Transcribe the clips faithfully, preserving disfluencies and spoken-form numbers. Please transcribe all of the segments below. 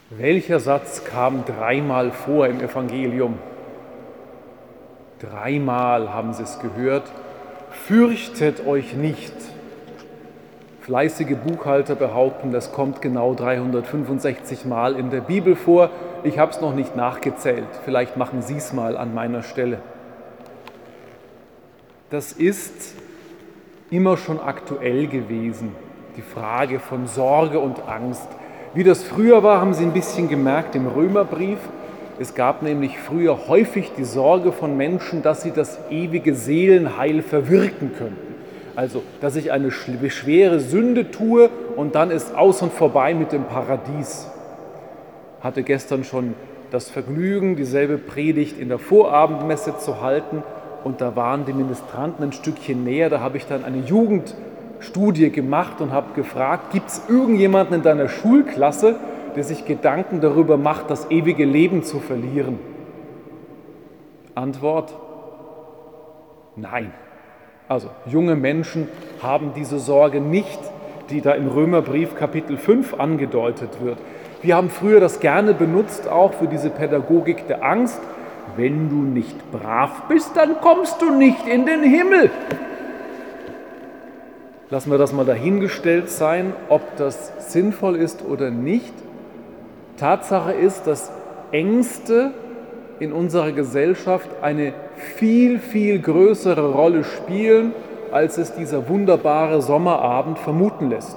Welcher Satz kam dreimal vor im Evangelium? Dreimal haben Sie es gehört. Fürchtet euch nicht. Fleißige Buchhalter behaupten, das kommt genau dreihundertfünfundsechzig Mal in der Bibel vor. Ich habe es noch nicht nachgezählt. Vielleicht machen Sie es mal an meiner Stelle. Das ist immer schon aktuell gewesen, die Frage von Sorge und Angst. Wie das früher war, haben Sie ein bisschen gemerkt im Römerbrief. Es gab nämlich früher häufig die Sorge von Menschen, dass sie das ewige Seelenheil verwirken könnten. Also, dass ich eine schwere Sünde tue und dann ist aus und vorbei mit dem Paradies. Hatte gestern schon das Vergnügen, dieselbe Predigt in der Vorabendmesse zu halten und da waren die Ministranten ein Stückchen näher. Da habe ich dann eine Jugendstudie gemacht und habe gefragt, gibt es irgendjemanden in deiner Schulklasse, der sich Gedanken darüber macht, das ewige Leben zu verlieren? Antwort: Nein. Also junge Menschen haben diese Sorge nicht, die da im Römerbrief Kapitel fünf angedeutet wird. Wir haben früher das gerne benutzt, auch für diese Pädagogik der Angst. Wenn du nicht brav bist, dann kommst du nicht in den Himmel. Lassen wir das mal dahingestellt sein, ob das sinnvoll ist oder nicht. Tatsache ist, dass Ängste in unserer Gesellschaft eine viel, viel größere Rolle spielen, als es dieser wunderbare Sommerabend vermuten lässt.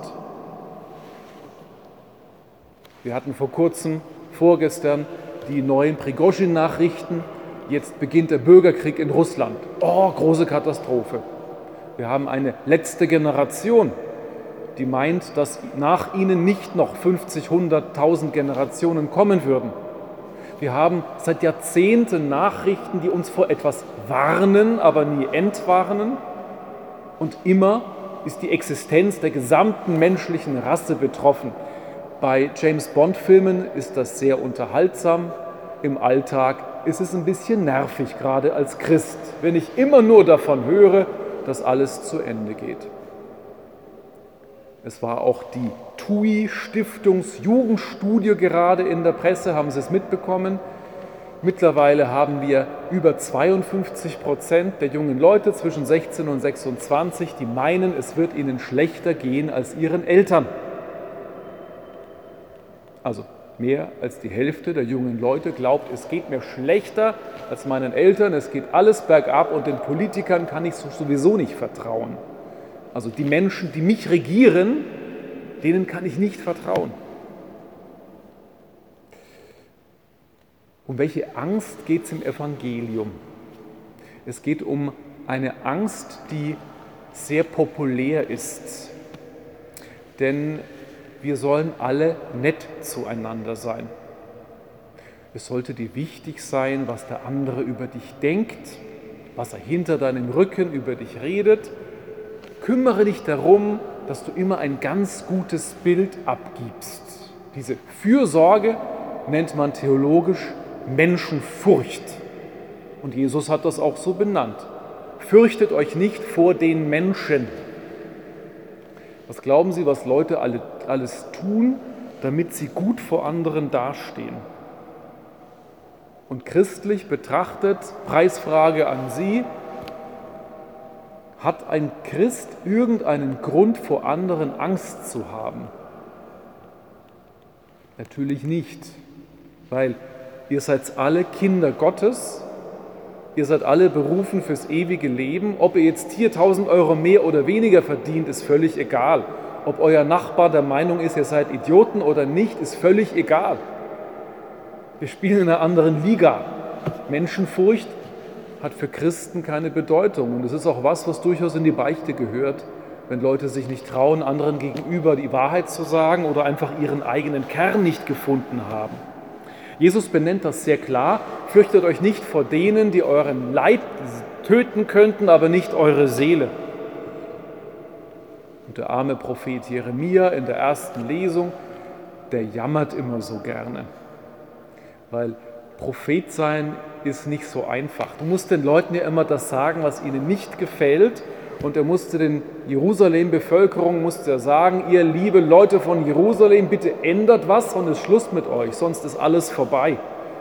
Wir hatten vor kurzem, vorgestern, die neuen Prigozhin-Nachrichten. Jetzt beginnt der Bürgerkrieg in Russland. Oh, große Katastrophe. Wir haben eine letzte Generation, die meint, dass nach ihnen nicht noch fünfzig, hunderttausend Generationen kommen würden. Wir haben seit Jahrzehnten Nachrichten, die uns vor etwas warnen, aber nie entwarnen. Und immer ist die Existenz der gesamten menschlichen Rasse betroffen. Bei James-Bond-Filmen ist das sehr unterhaltsam. Im Alltag ist es ein bisschen nervig, gerade als Christ, wenn ich immer nur davon höre, dass alles zu Ende geht. Es war auch die T U I-Stiftungsjugendstudie gerade in der Presse, haben Sie es mitbekommen? Mittlerweile haben wir über zweiundfünfzig Prozent der jungen Leute zwischen sechzehn und sechsundzwanzig, die meinen, es wird ihnen schlechter gehen als ihren Eltern. Also mehr als die Hälfte der jungen Leute glaubt, es geht mir schlechter als meinen Eltern, es geht alles bergab und den Politikern kann ich sowieso nicht vertrauen. Also die Menschen, die mich regieren, denen kann ich nicht vertrauen. Um welche Angst geht es im Evangelium? Es geht um eine Angst, die sehr populär ist. Denn wir sollen alle nett zueinander sein. Es sollte dir wichtig sein, was der andere über dich denkt, was er hinter deinem Rücken über dich redet. Kümmere dich darum, dass du immer ein ganz gutes Bild abgibst. Diese Fürsorge nennt man theologisch Menschenfurcht. Und Jesus hat das auch so benannt. Fürchtet euch nicht vor den Menschen. Was glauben Sie, was Leute alle, alles tun, damit sie gut vor anderen dastehen? Und christlich betrachtet, Preisfrage an Sie, hat ein Christ irgendeinen Grund, vor anderen Angst zu haben? Natürlich nicht, weil ihr seid alle Kinder Gottes, ihr seid alle berufen fürs ewige Leben. Ob ihr jetzt hier tausend Euro mehr oder weniger verdient, ist völlig egal. Ob euer Nachbar der Meinung ist, ihr seid Idioten oder nicht, ist völlig egal. Wir spielen in einer anderen Liga. Menschenfurcht hat für Christen keine Bedeutung. Und es ist auch was, was durchaus in die Beichte gehört, wenn Leute sich nicht trauen, anderen gegenüber die Wahrheit zu sagen oder einfach ihren eigenen Kern nicht gefunden haben. Jesus benennt das sehr klar. Fürchtet euch nicht vor denen, die euren Leib töten könnten, aber nicht eure Seele. Und der arme Prophet Jeremia in der ersten Lesung, der jammert immer so gerne. Weil Prophet sein ist nicht so einfach. Du musst den Leuten ja immer das sagen, was ihnen nicht gefällt und er musste den Jerusalem-Bevölkerung musste er sagen, ihr liebe Leute von Jerusalem, bitte ändert was und ist Schluss mit euch, sonst ist alles vorbei.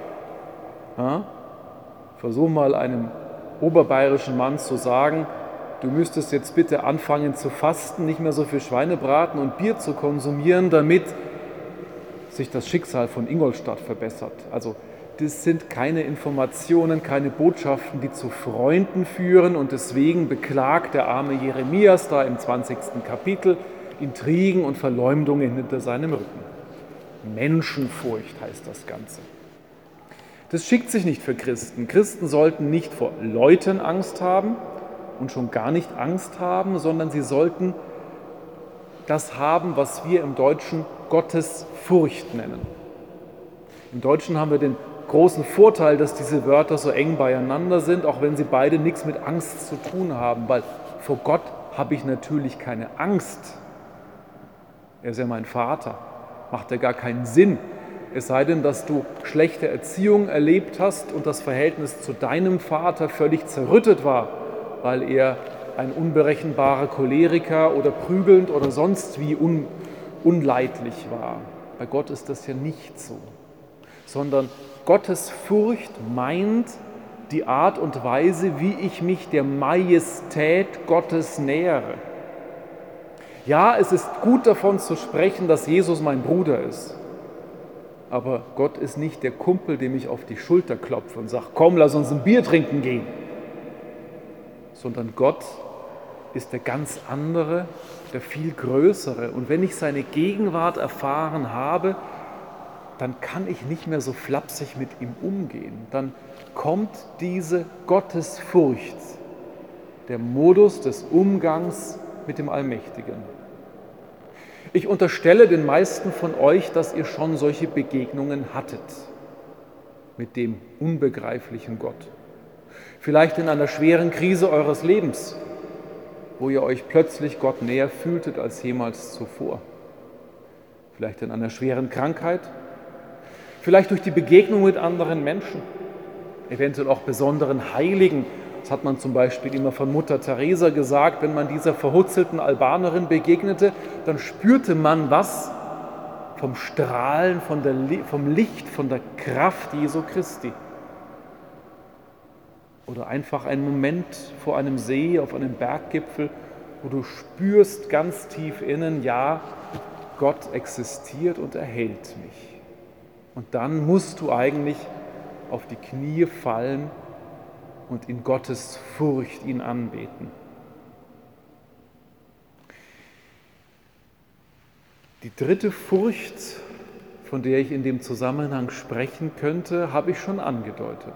Ja? Versuch mal einem oberbayerischen Mann zu sagen, du müsstest jetzt bitte anfangen zu fasten, nicht mehr so viel Schweinebraten und Bier zu konsumieren, damit sich das Schicksal von Ingolstadt verbessert. Also das sind keine Informationen, keine Botschaften, die zu Freunden führen und deswegen beklagt der arme Jeremias da im zwanzigsten Kapitel Intrigen und Verleumdungen hinter seinem Rücken. Menschenfurcht heißt das Ganze. Das schickt sich nicht für Christen. Christen sollten nicht vor Leuten Angst haben und schon gar nicht Angst haben, sondern sie sollten das haben, was wir im Deutschen Gottesfurcht nennen. Im Deutschen haben wir den großen Vorteil, dass diese Wörter so eng beieinander sind, auch wenn sie beide nichts mit Angst zu tun haben, weil vor Gott habe ich natürlich keine Angst. Er ist ja mein Vater, macht ja gar keinen Sinn. Es sei denn, dass du schlechte Erziehung erlebt hast und das Verhältnis zu deinem Vater völlig zerrüttet war, weil er ein unberechenbarer Choleriker oder prügelnd oder sonst wie un, unleidlich war. Bei Gott ist das ja nicht so, sondern Gottes Furcht meint die Art und Weise, wie ich mich der Majestät Gottes nähere. Ja, es ist gut davon zu sprechen, dass Jesus mein Bruder ist. Aber Gott ist nicht der Kumpel, dem ich auf die Schulter klopfe und sage, komm, lass uns ein Bier trinken gehen. Sondern Gott ist der ganz andere, der viel größere. Und wenn ich seine Gegenwart erfahren habe, dann kann ich nicht mehr so flapsig mit ihm umgehen. Dann kommt diese Gottesfurcht, der Modus des Umgangs mit dem Allmächtigen. Ich unterstelle den meisten von euch, dass ihr schon solche Begegnungen hattet mit dem unbegreiflichen Gott. Vielleicht in einer schweren Krise eures Lebens, wo ihr euch plötzlich Gott näher fühltet als jemals zuvor. Vielleicht in einer schweren Krankheit, vielleicht durch die Begegnung mit anderen Menschen, eventuell auch besonderen Heiligen. Das hat man zum Beispiel immer von Mutter Teresa gesagt, wenn man dieser verhutzelten Albanerin begegnete, dann spürte man was vom Strahlen, von der, vom Licht, von der Kraft Jesu Christi. Oder einfach ein Moment vor einem See, auf einem Berggipfel, wo du spürst ganz tief innen, ja, Gott existiert und erhält mich. Und dann musst du eigentlich auf die Knie fallen und in Gottes Furcht ihn anbeten. Die dritte Furcht, von der ich in dem Zusammenhang sprechen könnte, habe ich schon angedeutet.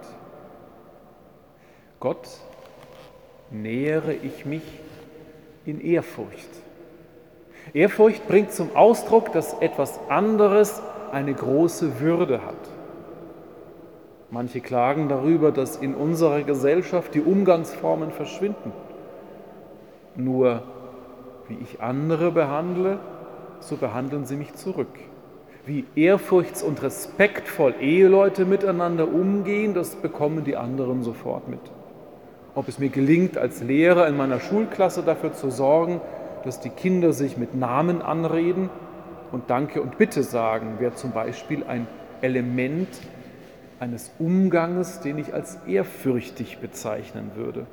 Gott nähere ich mich in Ehrfurcht. Ehrfurcht bringt zum Ausdruck, dass etwas anderes eine große Würde hat. Manche klagen darüber, dass in unserer Gesellschaft die Umgangsformen verschwinden. Nur wie ich andere behandle, so behandeln sie mich zurück. Wie ehrfurchts- und respektvoll Eheleute miteinander umgehen, das bekommen die anderen sofort mit. Ob es mir gelingt, als Lehrer in meiner Schulklasse dafür zu sorgen, dass die Kinder sich mit Namen anreden und Danke und Bitte sagen, wäre zum Beispiel ein Element eines Umganges, den ich als ehrfürchtig bezeichnen würde.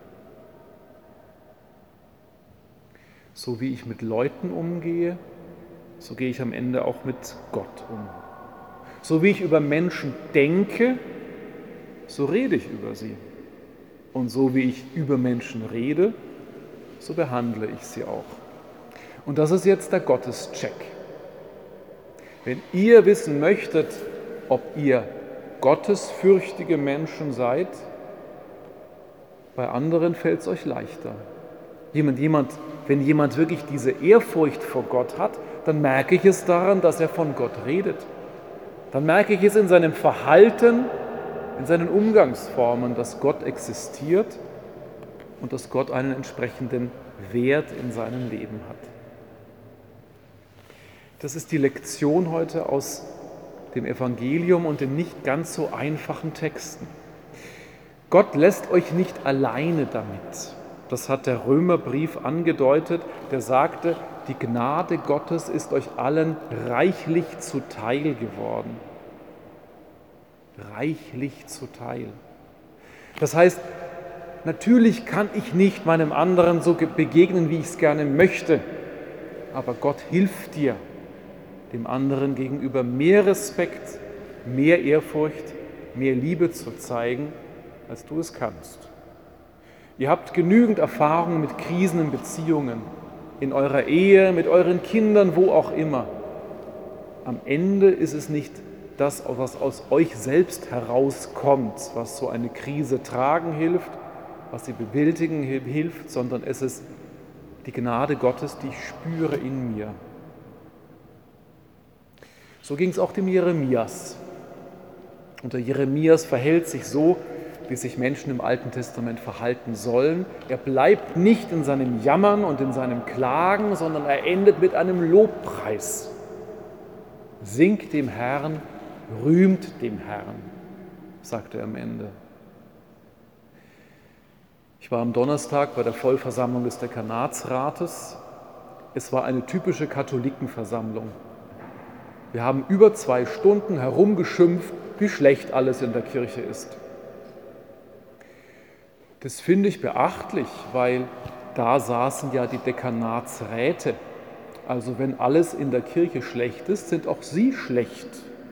So wie ich mit Leuten umgehe, so gehe ich am Ende auch mit Gott um. So wie ich über Menschen denke, so rede ich über sie. Und so wie ich über Menschen rede, so behandle ich sie auch. Und das ist jetzt der Gottescheck. Wenn ihr wissen möchtet, ob ihr gottesfürchtige Menschen seid, bei anderen fällt es euch leichter. Jemand, jemand, wenn jemand wirklich diese Ehrfurcht vor Gott hat, dann merke ich es daran, dass er von Gott redet. Dann merke ich es in seinem Verhalten, in seinen Umgangsformen, dass Gott existiert und dass Gott einen entsprechenden Wert in seinem Leben hat. Das ist die Lektion heute aus dem Evangelium und den nicht ganz so einfachen Texten. Gott lässt euch nicht alleine damit. Das hat der Römerbrief angedeutet, der sagte, die Gnade Gottes ist euch allen reichlich zuteil geworden. Reichlich zuteil. Das heißt, natürlich kann ich nicht meinem anderen so begegnen, wie ich es gerne möchte, aber Gott hilft dir, dem anderen gegenüber mehr Respekt, mehr Ehrfurcht, mehr Liebe zu zeigen, als du es kannst. Ihr habt genügend Erfahrung mit Krisen in Beziehungen, in eurer Ehe, mit euren Kindern, wo auch immer. Am Ende ist es nicht das, was aus euch selbst herauskommt, was so eine Krise tragen hilft, was sie bewältigen hilft, sondern es ist die Gnade Gottes, die ich spüre in mir. So ging es auch dem Jeremias. Und der Jeremias verhält sich so, wie sich Menschen im Alten Testament verhalten sollen. Er bleibt nicht in seinem Jammern und in seinem Klagen, sondern er endet mit einem Lobpreis. Singt dem Herrn, rühmt dem Herrn, sagt er am Ende. Ich war am Donnerstag bei der Vollversammlung des Dekanatsrates. Es war eine typische Katholikenversammlung. Wir haben über zwei Stunden herumgeschimpft, wie schlecht alles in der Kirche ist. Das finde ich beachtlich, weil da saßen ja die Dekanatsräte. Also wenn alles in der Kirche schlecht ist, sind auch sie schlecht.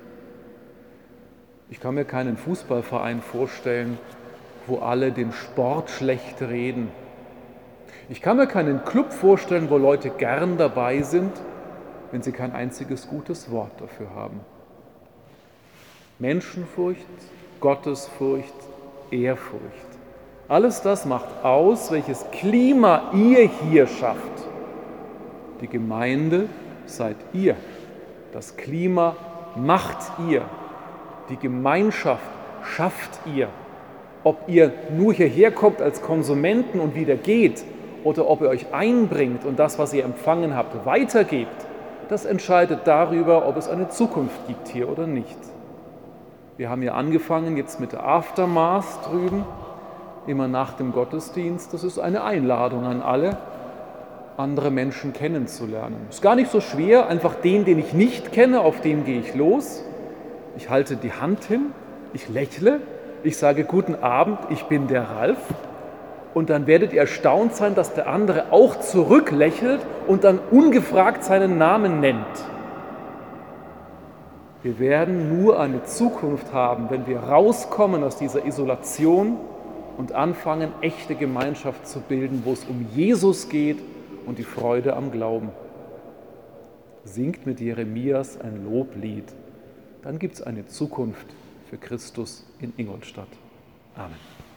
Ich kann mir keinen Fußballverein vorstellen, wo alle den Sport schlecht reden. Ich kann mir keinen Club vorstellen, wo Leute gern dabei sind, wenn sie kein einziges gutes Wort dafür haben. Menschenfurcht, Gottesfurcht, Ehrfurcht. Alles das macht aus, welches Klima ihr hier schafft. Die Gemeinde seid ihr. Das Klima macht ihr. Die Gemeinschaft schafft ihr. Ob ihr nur hierher kommt als Konsumenten und wieder geht oder ob ihr euch einbringt und das, was ihr empfangen habt, weitergebt, das entscheidet darüber, ob es eine Zukunft gibt hier oder nicht. Wir haben ja angefangen jetzt mit der Aftermath drüben, immer nach dem Gottesdienst. Das ist eine Einladung an alle, andere Menschen kennenzulernen. Es ist gar nicht so schwer, einfach den, den ich nicht kenne, auf den gehe ich los. Ich halte die Hand hin, ich lächle, ich sage guten Abend, ich bin der Ralf. Und dann werdet ihr erstaunt sein, dass der andere auch zurücklächelt und dann ungefragt seinen Namen nennt. Wir werden nur eine Zukunft haben, wenn wir rauskommen aus dieser Isolation und anfangen, echte Gemeinschaft zu bilden, wo es um Jesus geht und die Freude am Glauben. Singt mit Jeremias ein Loblied, dann gibt es eine Zukunft für Christus in Ingolstadt. Amen.